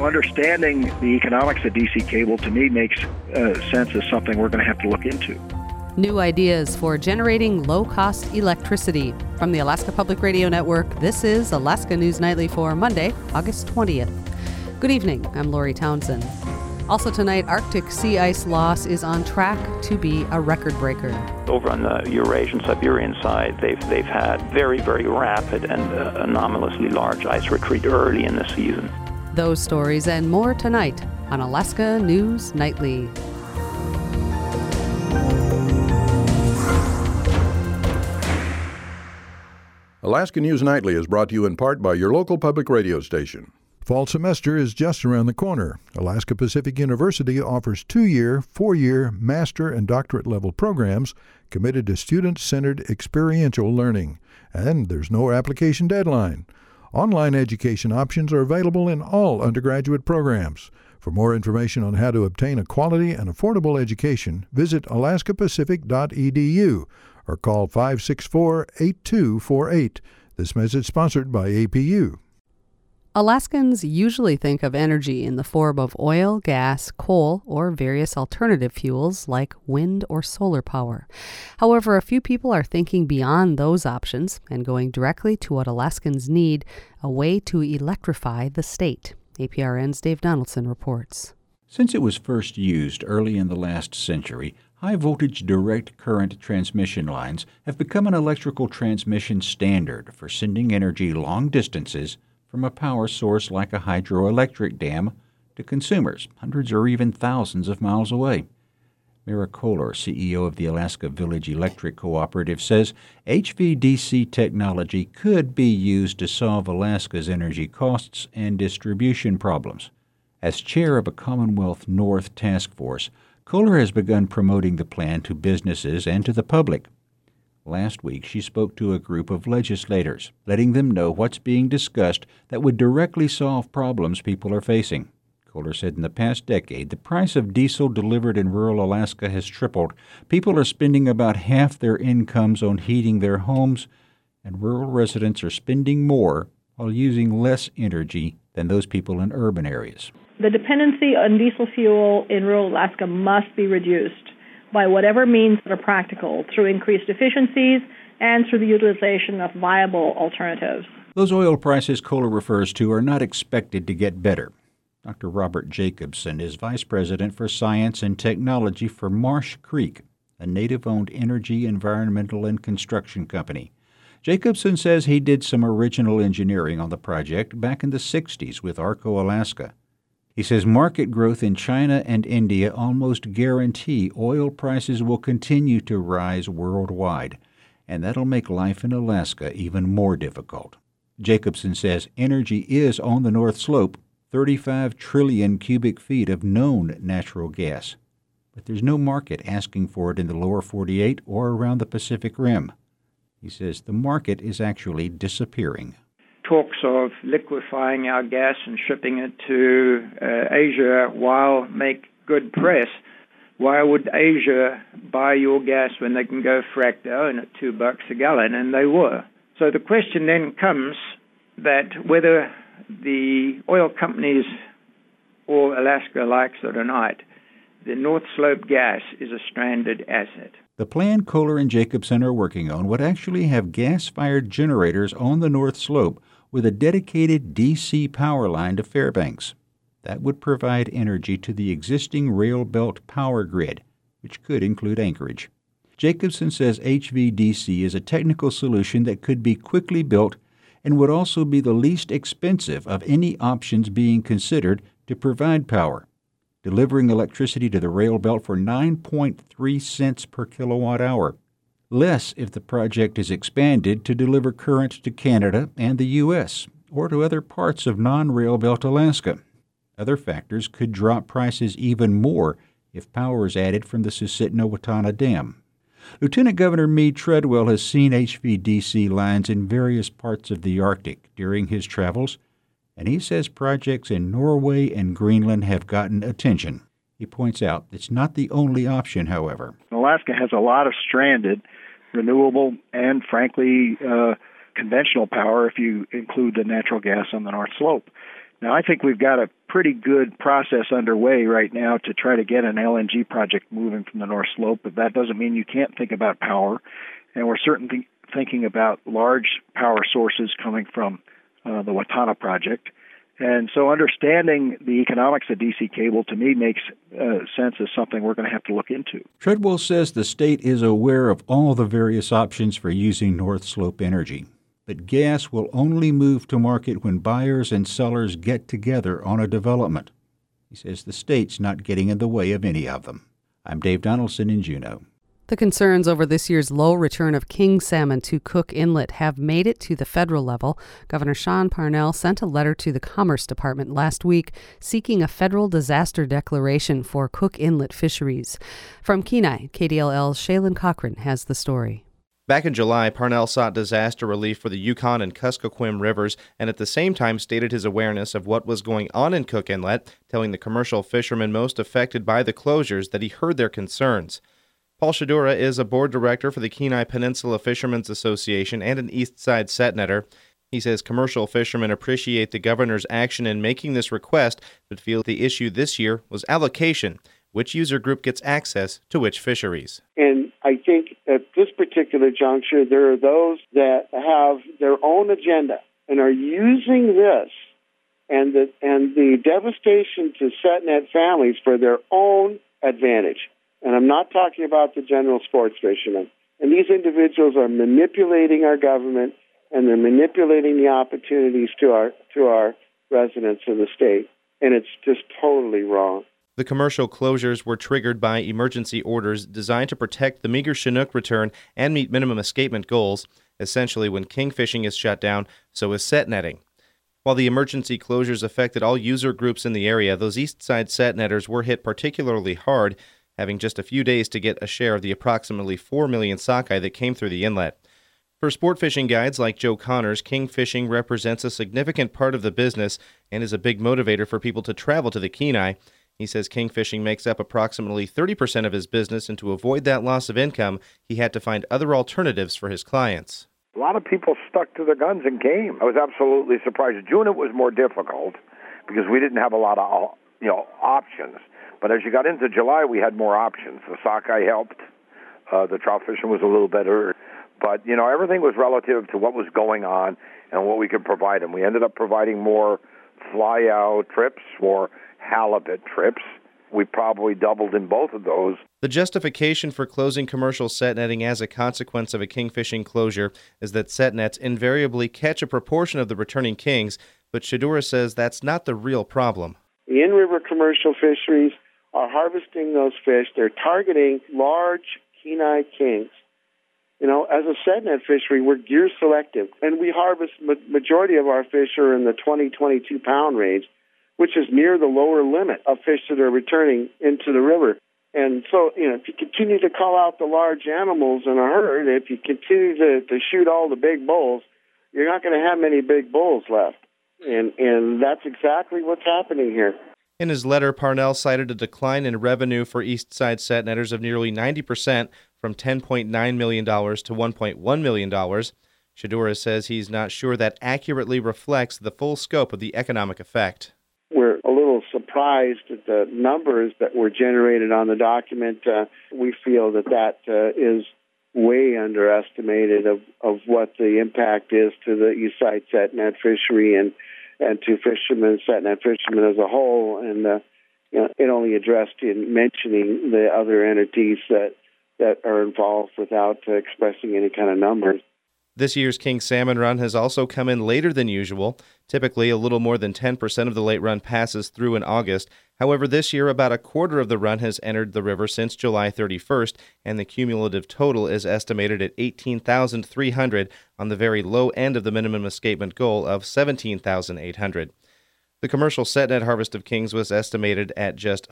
understanding the economics of DC cable, to me, makes sense as something we're going to have to look into. New ideas for generating low-cost electricity. From the Alaska Public Radio Network, this is Alaska News Nightly for Monday, August 20th. Good evening, I'm Lori Townsend. Also tonight, Arctic sea ice loss is on track to be a record breaker. Over on the Eurasian Siberian side, they've had very, very rapid and anomalously large ice retreat early in the season. Those stories and more tonight on Alaska News Nightly. Alaska News Nightly is brought to you in part by your local public radio station. Fall semester is just around the corner. Alaska Pacific University offers 2-year, 4-year master and doctorate level programs committed to student-centered experiential learning. And there's no application deadline. Online education options are available in all undergraduate programs. For more information on how to obtain a quality and affordable education, visit alaskapacific.edu or call 564-8248. This message sponsored by APU. Alaskans usually think of energy in the form of oil, gas, coal, or various alternative fuels like wind or solar power. However, a few people are thinking beyond those options and going directly to what Alaskans need, a way to electrify the state. APRN's Dave Donaldson reports. Since it was first used early in the last century, high-voltage direct current transmission lines have become an electrical transmission standard for sending energy long distances from a power source like a hydroelectric dam to consumers hundreds or even thousands of miles away. Mira Kohler, CEO of the Alaska Village Electric Cooperative, says HVDC technology could be used to solve Alaska's energy costs and distribution problems. As chair of a Commonwealth North task force, Kohler has begun promoting the plan to businesses and to the public. Last week, she spoke to a group of legislators, letting them know what's being discussed that would directly solve problems people are facing. Kohler said in the past decade, the price of diesel delivered in rural Alaska has tripled. People are spending about half their incomes on heating their homes, and rural residents are spending more while using less energy than those people in urban areas. The dependency on diesel fuel in rural Alaska must be reduced by whatever means that are practical, through increased efficiencies and through the utilization of viable alternatives. Those oil prices Kohler refers to are not expected to get better. Dr. Robert Jacobson is Vice President for Science and Technology for Marsh Creek, a native-owned energy, environmental, and construction company. Jacobson says he did some original engineering on the project back in the 60s with Arco Alaska. He says market growth in China and India almost guarantee oil prices will continue to rise worldwide, and that'll make life in Alaska even more difficult. Jacobson says energy is on the North Slope, 35 trillion cubic feet of known natural gas, but there's no market asking for it in the lower 48 or around the Pacific Rim. He says the market is actually disappearing. Talks of liquefying our gas and shipping it to Asia while make good press. Why would Asia buy your gas when they can go frack their own at $2 a gallon? And they were. So the question then comes that whether the oil companies or Alaska likes it or not, the North Slope gas is a stranded asset. The plan Kohler and Jacobson are working on would actually have gas-fired generators on the North Slope with a dedicated DC power line to Fairbanks. That would provide energy to the existing rail belt power grid, which could include Anchorage. Jacobson says HVDC is a technical solution that could be quickly built and would also be the least expensive of any options being considered to provide power, delivering electricity to the rail belt for 9.3 cents per kilowatt hour. Less if the project is expanded to deliver current to Canada and the U.S., or to other parts of non-rail belt Alaska. Other factors could drop prices even more if power is added from the Susitna-Watana Dam. Lieutenant Governor Meade Treadwell has seen HVDC lines in various parts of the Arctic during his travels, and he says projects in Norway and Greenland have gotten attention. He points out it's not the only option, however. Alaska has a lot of stranded, renewable, and frankly, conventional power if you include the natural gas on the North Slope. Now, I think we've got a pretty good process underway right now to try to get an LNG project moving from the North Slope, but that doesn't mean you can't think about power. And we're certainly thinking about large power sources coming from the Watana project. And so understanding the economics of DC cable, to me, makes sense as something we're going to have to look into. Treadwell says the state is aware of all the various options for using North Slope energy, but gas will only move to market when buyers and sellers get together on a development. He says the state's not getting in the way of any of them. I'm Dave Donaldson in Juneau. The concerns over this year's low return of king salmon to Cook Inlet have made it to the federal level. Governor Sean Parnell sent a letter to the Commerce Department last week seeking a federal disaster declaration for Cook Inlet fisheries. From Kenai, KDLL's Shaylin Cochran has the story. Back in July, Parnell sought disaster relief for the Yukon and Kuskokwim rivers and at the same time stated his awareness of what was going on in Cook Inlet, telling the commercial fishermen most affected by the closures that he heard their concerns. Paul Shadura is a board director for the Kenai Peninsula Fishermen's Association and an East Side set netter. He says commercial fishermen appreciate the governor's action in making this request, but feel the issue this year was allocation. Which user group gets access to which fisheries? And I think at this particular juncture, there are those that have their own agenda and are using this and the devastation to SetNet families for their own advantage. And I'm not talking about the general sports fishermen. And these individuals are manipulating our government, and they're manipulating the opportunities to our residents of the state. And it's just totally wrong. The commercial closures were triggered by emergency orders designed to protect the meager Chinook return and meet minimum escapement goals. Essentially, when king fishing is shut down, so is set netting. While the emergency closures affected all user groups in the area, those east side set netters were hit particularly hard, having just a few days to get a share of the approximately 4 million sockeye that came through the inlet. For sport fishing guides like Joe Connors, king fishing represents a significant part of the business and is a big motivator for people to travel to the Kenai. He says king fishing makes up approximately 30% of his business, and to avoid that loss of income, he had to find other alternatives for his clients. A lot of people stuck to their guns and came. I was absolutely surprised. June it was more difficult because we didn't have a lot of options. But as you got into July, we had more options. The sockeye helped. The trout fishing was a little better. But, everything was relative to what was going on and what we could provide them. We ended up providing more fly-out trips, more halibut trips. We probably doubled in both of those. The justification for closing commercial set netting as a consequence of a kingfishing closure is that set nets invariably catch a proportion of the returning kings, but Shadura says that's not the real problem. The in-river commercial fisheries are harvesting those fish. They're targeting large Kenai kings. As a set net fishery, we're gear selective, and we harvest majority of our fish are in the 20-22 pound range, which is near the lower limit of fish that are returning into the river. And so, if you continue to call out the large animals in a herd, if you continue to shoot all the big bulls, you're not going to have many big bulls left. And that's exactly what's happening here. In his letter, Parnell cited a decline in revenue for East Side set netters of nearly 90%, from $10.9 million to $1.1 million. Shadura says he's not sure that accurately reflects the full scope of the economic effect. We're a little surprised at the numbers that were generated on the document. We feel that is way underestimated of what the impact is to the East Side set net fishery and to fishermen, set net fishermen as a whole. And it only addressed in mentioning the other entities that are involved without expressing any kind of numbers. This year's king salmon run has also come in later than usual. Typically, a little more than 10% of the late run passes through in August. However, this year, about a quarter of the run has entered the river since July 31st, and the cumulative total is estimated at 18,300 on the very low end of the minimum escapement goal of 17,800. The commercial set net harvest of kings was estimated at just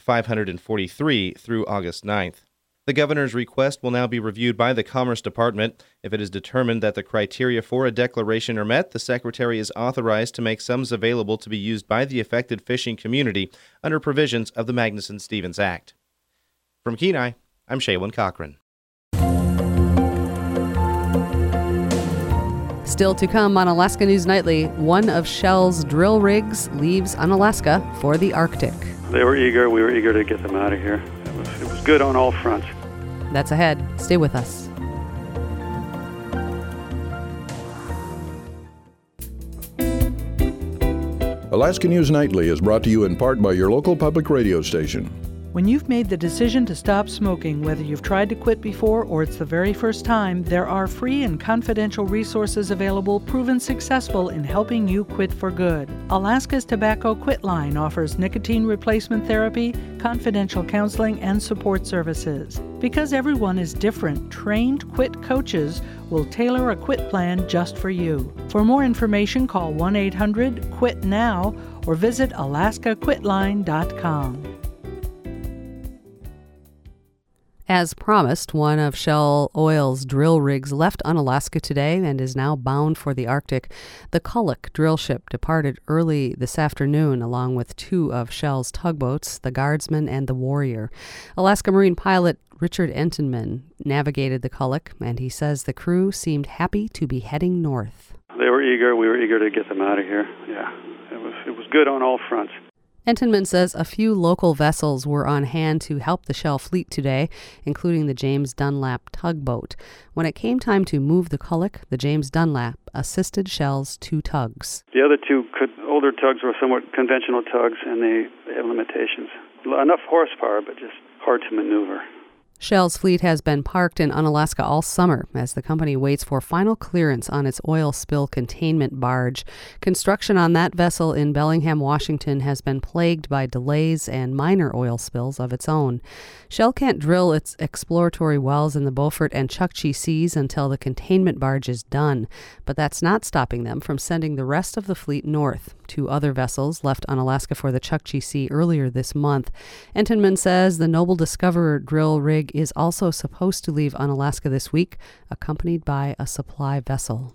543 through August 9th. The governor's request will now be reviewed by the Commerce Department. If it is determined that the criteria for a declaration are met, the Secretary is authorized to make sums available to be used by the affected fishing community under provisions of the Magnuson-Stevens Act. From Kenai, I'm Shaylin Cochran. Still to come on Alaska News Nightly, one of Shell's drill rigs leaves Unalaska for the Arctic. They were eager. We were eager to get them out of here. It was good on all fronts. That's ahead. Stay with us. Alaska News Nightly is brought to you in part by your local public radio station. When you've made the decision to stop smoking, whether you've tried to quit before or it's the very first time, there are free and confidential resources available proven successful in helping you quit for good. Alaska's Tobacco Quit Line offers nicotine replacement therapy, confidential counseling, and support services. Because everyone is different, trained quit coaches will tailor a quit plan just for you. For more information, call 1-800-QUIT-NOW or visit alaskaquitline.com. As promised, one of Shell Oil's drill rigs left Unalaska today and is now bound for the Arctic. The Kulloch drill ship departed early this afternoon along with two of Shell's tugboats, the Guardsman and the Warrior. Alaska Marine pilot Richard Entenmann navigated the Kulloch, and he says the crew seemed happy to be heading north. They were eager. We were eager to get them out of here. Yeah, it was good on all fronts. Entenmann says a few local vessels were on hand to help the Shell fleet today, including the James Dunlap tugboat. When it came time to move the Kulloch, the James Dunlap assisted Shell's two tugs. The other two older tugs were somewhat conventional tugs, and they have limitations. Enough horsepower, but just hard to maneuver. Shell's fleet has been parked in Unalaska all summer as the company waits for final clearance on its oil spill containment barge. Construction on that vessel in Bellingham, Washington has been plagued by delays and minor oil spills of its own. Shell can't drill its exploratory wells in the Beaufort and Chukchi Seas until the containment barge is done, but that's not stopping them from sending the rest of the fleet north. Two other vessels left Unalaska for the Chukchi Sea earlier this month. Entenmann says the Noble Discoverer drill rig is also supposed to leave Unalaska this week, accompanied by a supply vessel.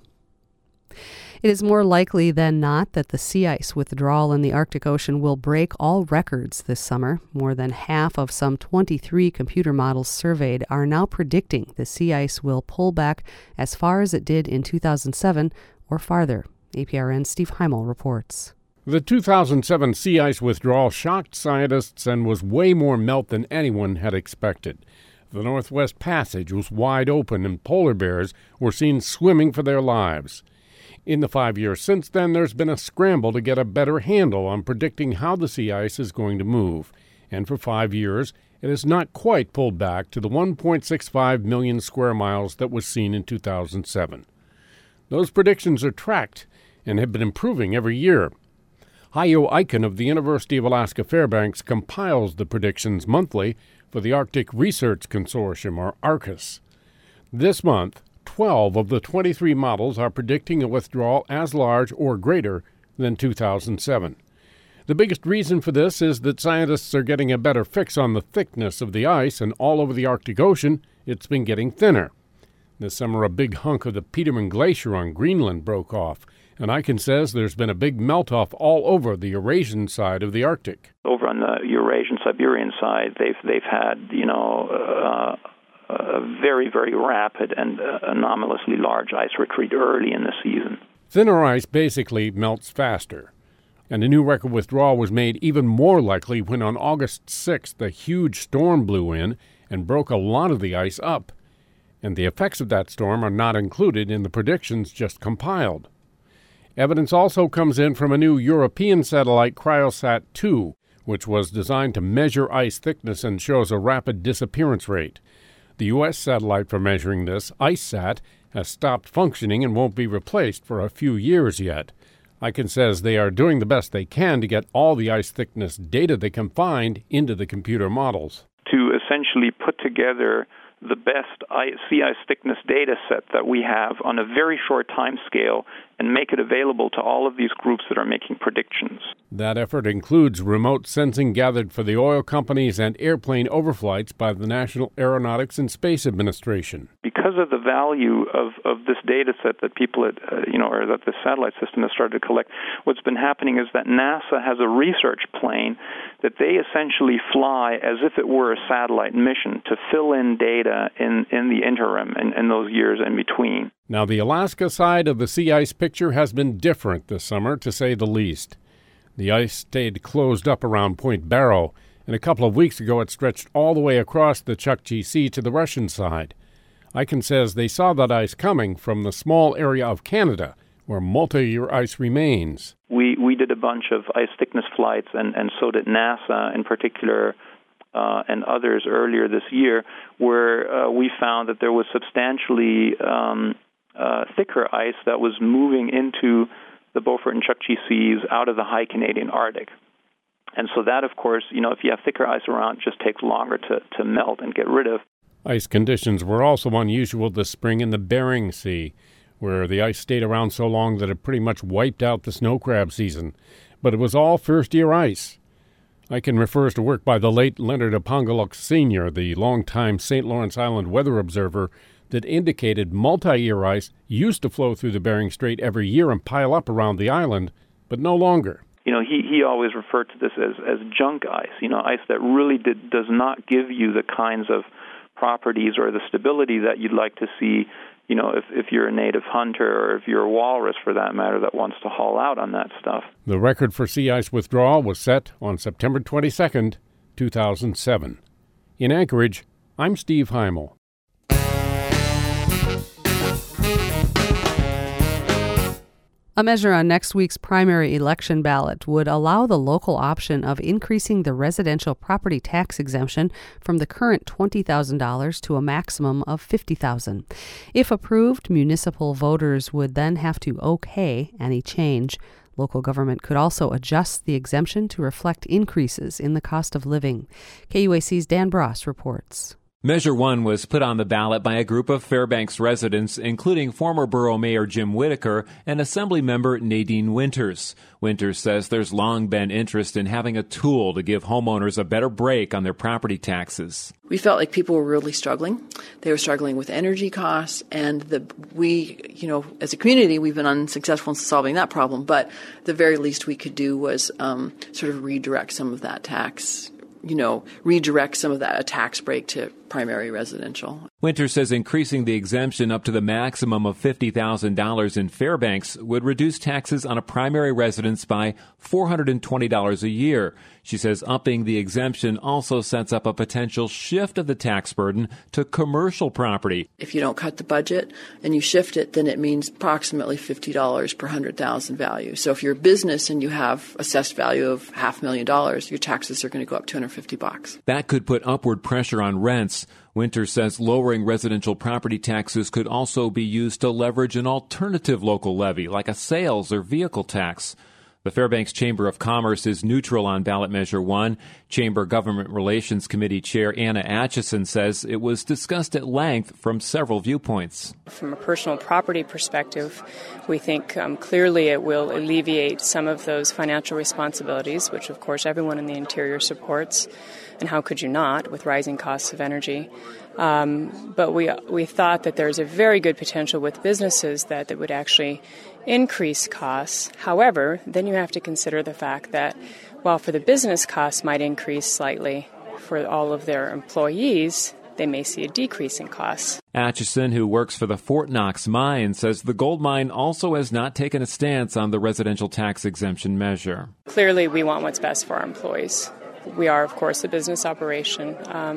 It is more likely than not that the sea ice withdrawal in the Arctic Ocean will break all records this summer. More than half of some 23 computer models surveyed are now predicting the sea ice will pull back as far as it did in 2007 or farther. APRN's Steve Heimel reports. The 2007 sea ice withdrawal shocked scientists and was way more melt than anyone had expected. The Northwest Passage was wide open and polar bears were seen swimming for their lives. In the 5 years since then, there's been a scramble to get a better handle on predicting how the sea ice is going to move. And for 5 years, it has not quite pulled back to the 1.65 million square miles that was seen in 2007. Those predictions are tracked and have been improving every year. Hayo Eichen of the University of Alaska Fairbanks compiles the predictions monthly for the Arctic Research Consortium, or ARCUS. This month, 12 of the 23 models are predicting a withdrawal as large or greater than 2007. The biggest reason for this is that scientists are getting a better fix on the thickness of the ice, and all over the Arctic Ocean, it's been getting thinner. This summer, a big hunk of the Petermann Glacier on Greenland broke off, and Eichen says there's been a big melt-off all over the Eurasian side of the Arctic. Over on the Eurasian-Siberian side, they've had, a very, very rapid and anomalously large ice retreat early in the season. Thinner ice basically melts faster, and a new record withdrawal was made even more likely when on August 6th a huge storm blew in and broke a lot of the ice up, and the effects of that storm are not included in the predictions just compiled. Evidence also comes in from a new European satellite, Cryosat-2, which was designed to measure ice thickness and shows a rapid disappearance rate. The U.S. satellite for measuring this, IceSat, has stopped functioning and won't be replaced for a few years yet. Eichen says they are doing the best they can to get all the ice thickness data they can find into the computer models. To essentially put together the best sea ice thickness data set that we have on a very short time scale and make it available to all of these groups that are making predictions. That effort includes remote sensing gathered for the oil companies and airplane overflights by the National Aeronautics and Space Administration. Because of the value of this data set that people or that the satellite system has started to collect, what's been happening is that NASA has a research plane that they essentially fly as if it were a satellite mission to fill in data in the interim and in those years in between. Now, the Alaska side of the sea ice picture has been different this summer, to say the least. The ice stayed closed up around Point Barrow, and a couple of weeks ago it stretched all the way across the Chukchi Sea to the Russian side. Icahn says they saw that ice coming from the small area of Canada, where multi-year ice remains. We did a bunch of ice thickness flights, and so did NASA in particular, and others earlier this year, where we found that there was substantially thicker ice that was moving into the Beaufort and Chukchi Seas out of the high Canadian Arctic. And so that, of course, if you have thicker ice around, it just takes longer to melt and get rid of. Ice conditions were also unusual this spring in the Bering Sea, where the ice stayed around so long that it pretty much wiped out the snow crab season. But it was all first-year ice. Icahn refers to work by the late Leonard Apongaluk Sr., the longtime St. Lawrence Island weather observer, that indicated multi-year ice used to flow through the Bering Strait every year and pile up around the island, but no longer. He always referred to this as junk ice, ice that really does not give you the kinds of properties or the stability that you'd like to see, if you're a native hunter or if you're a walrus, for that matter, that wants to haul out on that stuff. The record for sea ice withdrawal was set on September 22nd, 2007. In Anchorage, I'm Steve Heimel. A measure on next week's primary election ballot would allow the local option of increasing the residential property tax exemption from the current $20,000 to a maximum of $50,000. If approved, municipal voters would then have to okay any change. Local government could also adjust the exemption to reflect increases in the cost of living. KUAC's Dan Bross reports. Measure 1 was put on the ballot by a group of Fairbanks residents, including former Borough Mayor Jim Whitaker and Assembly Member Nadine Winters. Winters says there's long been interest in having a tool to give homeowners a better break on their property taxes. We felt like people were really struggling. They were struggling with energy costs, and as a community, we've been unsuccessful in solving that problem, but the very least we could do was sort of redirect some of that tax, a tax break to primary residential. Winter says increasing the exemption up to the maximum of $50,000 in Fairbanks would reduce taxes on a primary residence by $420 a year. She says upping the exemption also sets up a potential shift of the tax burden to commercial property. If you don't cut the budget and you shift it, then it means approximately $50 per 100,000 value. So if you're a business and you have assessed value of $500,000, your taxes are going to go up $250. That could put upward pressure on rents. Winter says lowering residential property taxes could also be used to leverage an alternative local levy, like a sales or vehicle tax. The Fairbanks Chamber of Commerce is neutral on ballot measure 1. Chamber Government Relations Committee Chair Anna Atchison says it was discussed at length from several viewpoints. From a personal property perspective, we think clearly it will alleviate some of those financial responsibilities, which of course everyone in the interior supports. And how could you not with rising costs of energy? But we thought that there's a very good potential with businesses that would actually increase costs. However, then you have to consider the fact that while for the business costs might increase slightly, for all of their employees, they may see a decrease in costs. Atchison, who works for the Fort Knox mine, says the gold mine also has not taken a stance on the residential tax exemption measure. Clearly, we want what's best for our employees. We are, of course, a business operation,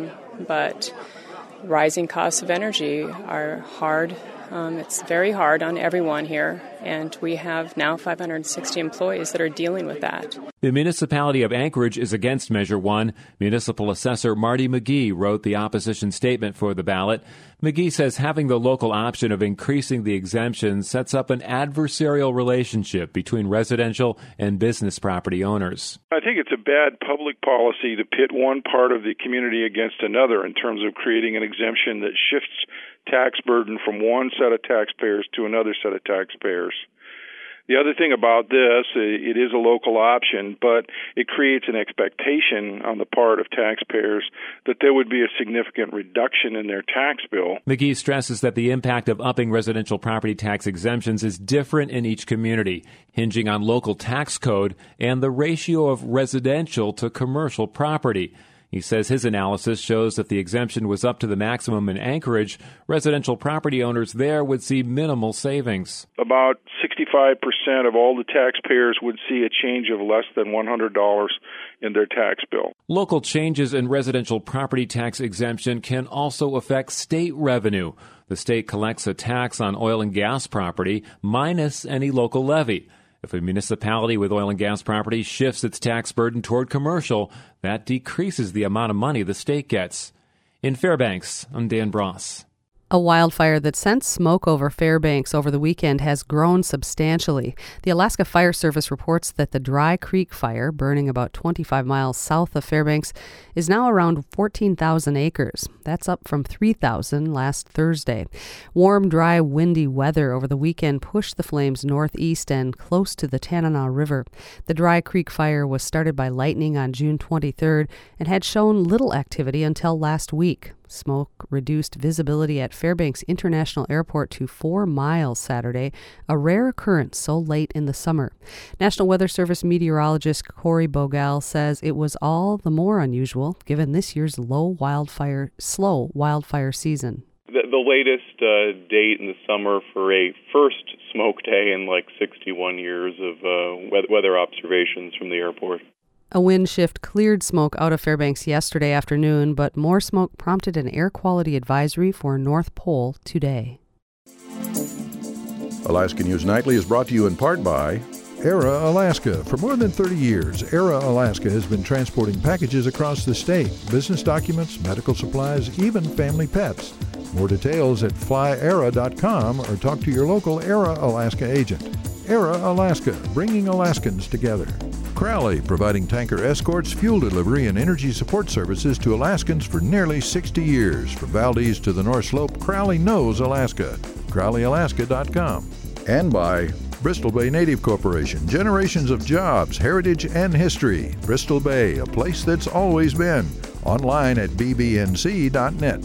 but rising costs of energy are hard. It's very hard on everyone here, and we have now 560 employees that are dealing with that. The municipality of Anchorage is against Measure 1. Municipal Assessor Marty McGee wrote the opposition statement for the ballot. McGee says having the local option of increasing the exemption sets up an adversarial relationship between residential and business property owners. I think it's a bad public policy to pit one part of the community against another in terms of creating an exemption that shifts tax burden from one set of taxpayers to another set of taxpayers. The other thing about this, it is a local option, but it creates an expectation on the part of taxpayers that there would be a significant reduction in their tax bill. McGee stresses that the impact of upping residential property tax exemptions is different in each community, hinging on local tax code and the ratio of residential to commercial property. He says his analysis shows that the exemption was up to the maximum in Anchorage. Residential property owners there would see minimal savings. About 65% of all the taxpayers would see a change of less than $100 in their tax bill. Local changes in residential property tax exemption can also affect state revenue. The state collects a tax on oil and gas property minus any local levy. If a municipality with oil and gas property shifts its tax burden toward commercial, that decreases the amount of money the state gets. In Fairbanks, I'm Dan Bross. A wildfire that sent smoke over Fairbanks over the weekend has grown substantially. The Alaska Fire Service reports that the Dry Creek Fire, burning about 25 miles south of Fairbanks, is now around 14,000 acres. That's up from 3,000 last Thursday. Warm, dry, windy weather over the weekend pushed the flames northeast and close to the Tanana River. The Dry Creek Fire was started by lightning on June 23rd and had shown little activity until last week. Smoke reduced visibility at Fairbanks International Airport to 4 miles Saturday, a rare occurrence so late in the summer. National Weather Service meteorologist Corey Bogal says it was all the more unusual given this year's slow wildfire season. The latest date in the summer for a first smoke day in like 61 years of weather observations from the airport. A wind shift cleared smoke out of Fairbanks yesterday afternoon, but more smoke prompted an air quality advisory for North Pole today. Alaska News Nightly is brought to you in part by Era Alaska. For more than 30 years, Era Alaska has been transporting packages across the state, business documents, medical supplies, even family pets. More details at flyera.com or talk to your local Era Alaska agent. Era Alaska, bringing Alaskans together. Crowley, providing tanker escorts, fuel delivery, and energy support services to Alaskans for nearly 60 years. From Valdez to the North Slope, Crowley knows Alaska. CrowleyAlaska.com. And by Bristol Bay Native Corporation. Generations of jobs, heritage, and history. Bristol Bay, a place that's always been. Online at bbnc.net.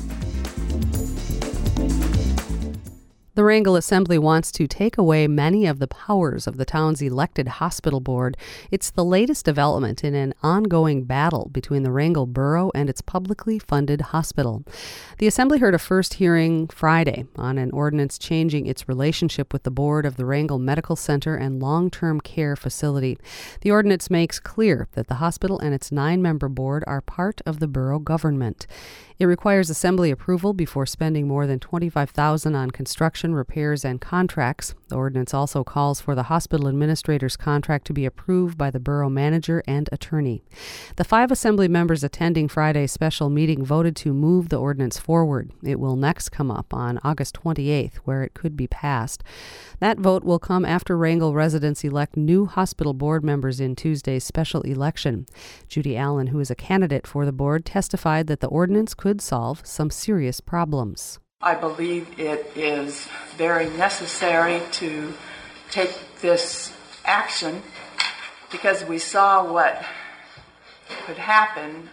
The Wrangell Assembly wants to take away many of the powers of the town's elected hospital board. It's the latest development in an ongoing battle between the Wrangell Borough and its publicly funded hospital. The Assembly heard a first hearing Friday on an ordinance changing its relationship with the board of the Wrangell Medical Center and Long-Term Care Facility. The ordinance makes clear that the hospital and its 9-member board are part of the borough government. It requires Assembly approval before spending more than $25,000 on construction, repairs, and contracts. The ordinance also calls for the hospital administrator's contract to be approved by the borough manager and attorney. The 5 Assembly members attending Friday's special meeting voted to move the ordinance forward. It will next come up on August 28th, where it could be passed. That vote will come after Wrangell residents elect new hospital board members in Tuesday's special election. Judy Allen, who is a candidate for the board, testified that the ordinance could solve some serious problems. I believe it is very necessary to take this action because we saw what could happen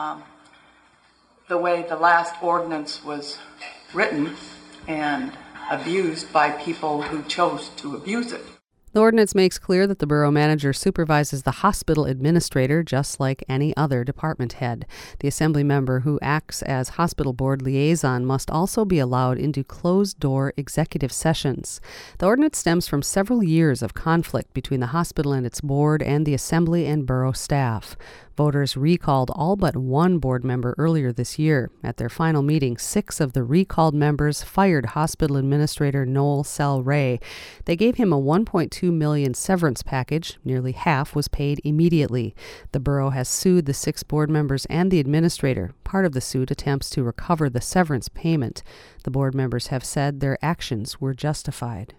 the way the last ordinance was written and abused by people who chose to abuse it. The ordinance makes clear that the borough manager supervises the hospital administrator just like any other department head. The Assembly member who acts as hospital board liaison must also be allowed into closed-door executive sessions. The ordinance stems from several years of conflict between the hospital and its board and the Assembly and borough staff. Voters recalled all but one board member earlier this year. At their final meeting, 6 of the recalled members fired hospital administrator Noel Sell Ray. They gave him a $1.2 million severance package. Nearly half was paid immediately. The borough has sued the 6 board members and the administrator. Part of the suit attempts to recover the severance payment. The board members have said their actions were justified.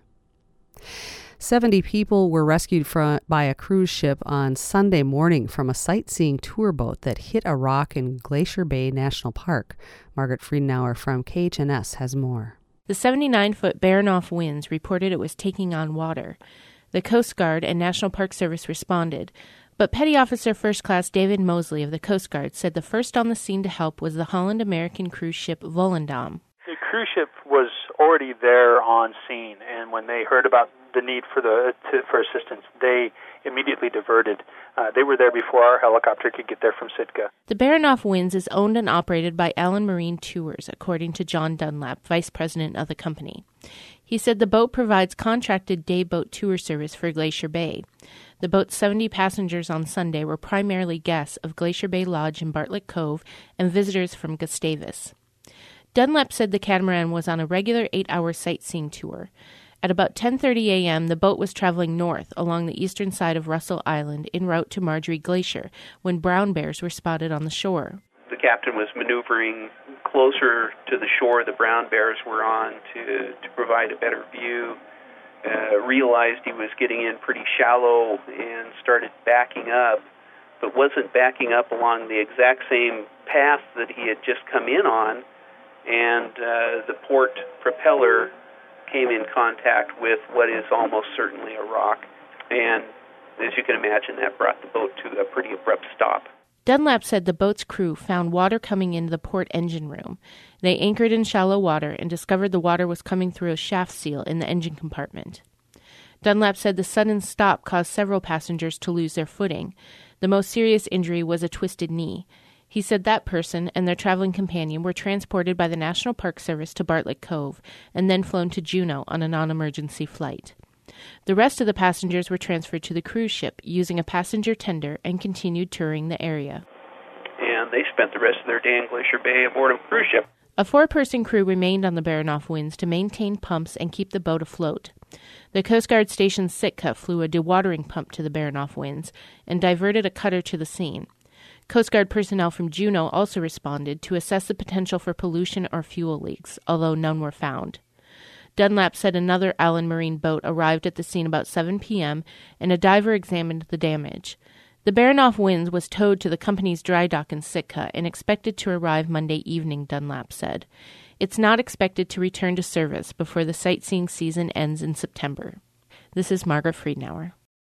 70 people were rescued by a cruise ship on Sunday morning from a sightseeing tour boat that hit a rock in Glacier Bay National Park. Margaret Friedenauer from KHNS has more. The 79-foot Baranoff winds reported it was taking on water. The Coast Guard and National Park Service responded, but Petty Officer First Class David Mosley of the Coast Guard said the first on the scene to help was the Holland American cruise ship Volendam. The cruise ship was already there on scene, and when they heard about the need for assistance, they immediately diverted. They were there before our helicopter could get there from Sitka. The Baranof Winds is owned and operated by Allen Marine Tours, according to John Dunlap, vice president of the company. He said the boat provides contracted day boat tour service for Glacier Bay. The boat's 70 passengers on Sunday were primarily guests of Glacier Bay Lodge in Bartlett Cove and visitors from Gustavus. Dunlap said the catamaran was on a regular 8-hour sightseeing tour. At about 10:30 a.m., the boat was traveling north along the eastern side of Russell Island en route to Marjorie Glacier when brown bears were spotted on the shore. The captain was maneuvering closer to the shore the brown bears were on to provide a better view, realized he was getting in pretty shallow and started backing up, but wasn't backing up along the exact same path that he had just come in on, and the port propeller came in contact with what is almost certainly a rock, and as you can imagine, that brought the boat to a pretty abrupt stop. Dunlap said the boat's crew found water coming into the port engine room. They anchored in shallow water and discovered the water was coming through a shaft seal in the engine compartment. Dunlap said the sudden stop caused several passengers to lose their footing. The most serious injury was a twisted knee. He said that person and their traveling companion were transported by the National Park Service to Bartlett Cove and then flown to Juneau on a non-emergency flight. The rest of the passengers were transferred to the cruise ship using a passenger tender and continued touring the area. And they spent the rest of their day in Glacier Bay aboard a cruise ship. A 4-person crew remained on the Baranof Winds to maintain pumps and keep the boat afloat. The Coast Guard station Sitka flew a dewatering pump to the Baranof Winds and diverted a cutter to the scene. Coast Guard personnel from Juneau also responded to assess the potential for pollution or fuel leaks, although none were found. Dunlap said another Allen Marine boat arrived at the scene about 7 p.m. and a diver examined the damage. The Baranof Winds was towed to the company's dry dock in Sitka and expected to arrive Monday evening, Dunlap said. It's not expected to return to service before the sightseeing season ends in September. This is Margaret Friedenauer.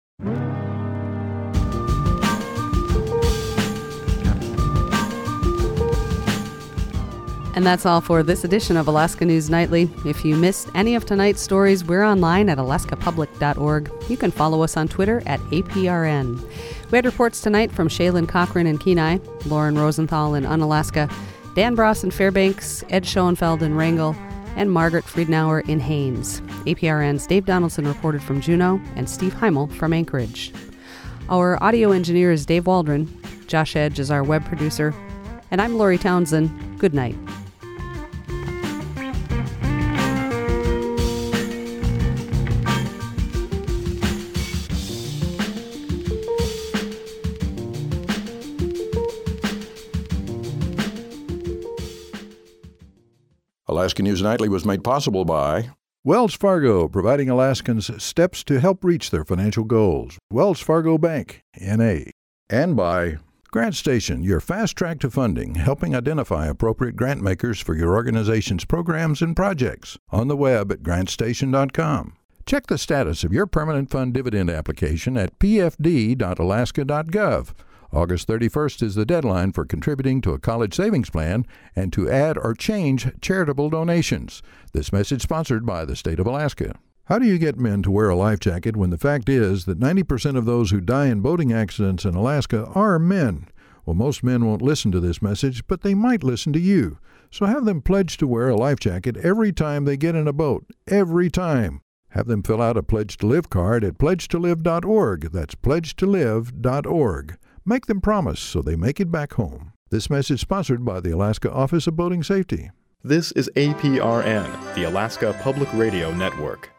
And that's all for this edition of Alaska News Nightly. If you missed any of tonight's stories, we're online at alaskapublic.org. You can follow us on Twitter at APRN. We had reports tonight from Shaylin Cochran in Kenai, Lauren Rosenthal in Unalaska, Dan Bross in Fairbanks, Ed Schoenfeld in Wrangell, and Margaret Friedenauer in Haines. APRN's Dave Donaldson reported from Juneau and Steve Heimel from Anchorage. Our audio engineer is Dave Waldron. Josh Edge is our web producer. And I'm Lori Townsend. Good night. Alaska News Nightly was made possible by Wells Fargo, providing Alaskans steps to help reach their financial goals. Wells Fargo Bank, N.A. And by GrantStation, your fast track to funding, helping identify appropriate grant makers for your organization's programs and projects. On the web at grantstation.com. Check the status of your permanent fund dividend application at pfd.alaska.gov. August 31st is the deadline for contributing to a college savings plan and to add or change charitable donations. This message sponsored by the state of Alaska. How do you get men to wear a life jacket when the fact is that 90% of those who die in boating accidents in Alaska are men? Well, most men won't listen to this message, but they might listen to you. So have them pledge to wear a life jacket every time they get in a boat. Every time. Have them fill out a Pledge to Live card at pledgetolive.org. That's pledgetolive.org. Make them promise so they make it back home. This message sponsored by the Alaska Office of Boating Safety. This is APRN, the Alaska Public Radio Network.